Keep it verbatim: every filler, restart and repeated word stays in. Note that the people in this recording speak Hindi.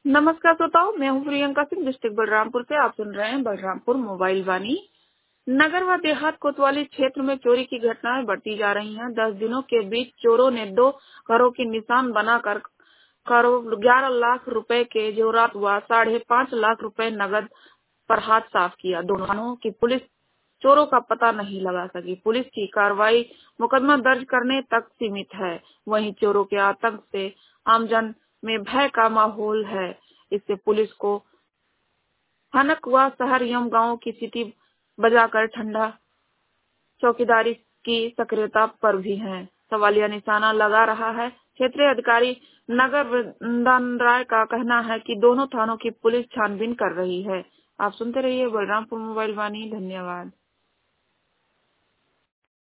नमस्कार श्रोताओं, मैं हूँ प्रियंका सिंह, डिस्ट्रिक्ट बलरामपुर से। आप सुन रहे हैं बलरामपुर मोबाइल वाणी। नगर व देहात कोतवाली क्षेत्र में चोरी की घटनाएं बढ़ती जा रही हैं। दस दिनों के बीच चोरों ने दो घरों की निशान बनाकर करोड़ ग्यारह लाख रुपए के जेवरात व साढ़े पाँच लाख रुपए नगद पर हाथ साफ किया। दोनों थानों की पुलिस चोरों का पता नहीं लगा सकी। पुलिस की कार्रवाई मुकदमा दर्ज करने तक सीमित है। वहीं चोरों के आतंक से आमजन में भय का माहौल है। इससे पुलिस को हनक व शहर एवं गांवों की सीटी बजाकर ठंडा चौकीदारी की सक्रियता पर भी है सवालिया निशाना लगा रहा है। क्षेत्रीय अधिकारी नगर वृंदन राय का कहना है कि दोनों थानों की पुलिस छानबीन कर रही है। आप सुनते रहिए बलरामपुर मोबाइल वाणी। धन्यवाद।